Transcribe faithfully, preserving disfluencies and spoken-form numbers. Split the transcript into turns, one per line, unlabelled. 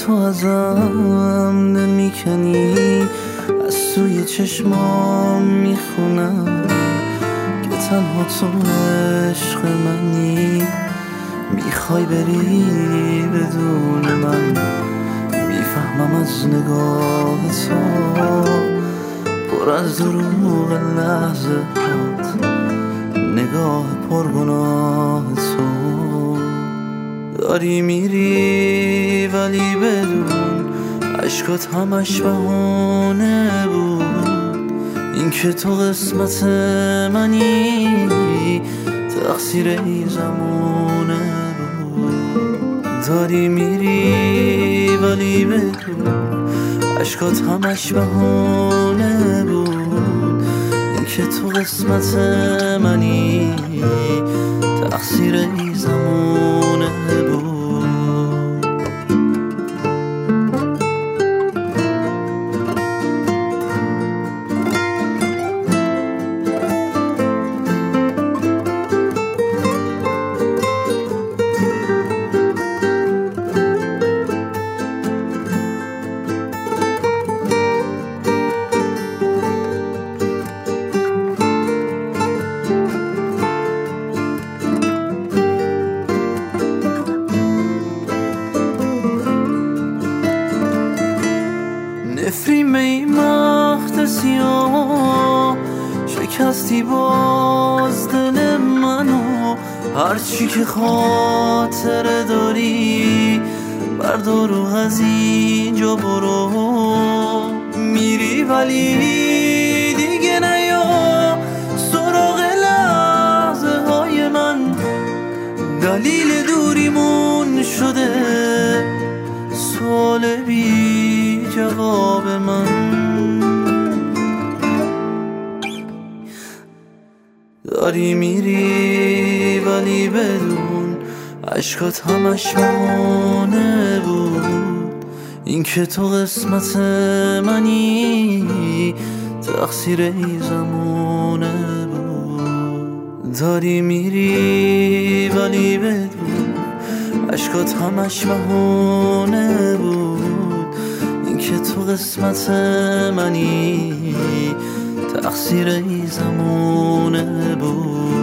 تو ازم دل میکنی، از سوی چشمام میخونم که تنها تو عشق منی. میخوای بری بدون من، میفهمم از نگاه تو پر از دروغ لحظه هات، نگاه پرگناه تو. داری میری ولی بدون عشقات همش بهونه بود. این که تو قسمت منی تقصیر این زمونه بود. داری میری ولی بدون عشقات همش بهونه بود. این که تو قسمت منی تقصیر این زمونه بود. نفرین به این مخت سیاه، شکستی باز دل منو. هرچی که خاطره داری بردار و از اینجا برو. میری ولی دیگه نیا سراغ لحظه های من. دلیل دوریمون شده سوال بی جواب من. داری میری ولی بدون عشقات همش بهونه بود. این که تو قسمت منی تقصیر این زمونه بود. داری میری ولی بدون عشقات همش بهونه بود. این که تو قسمت منی تقصیر این زمونه بود.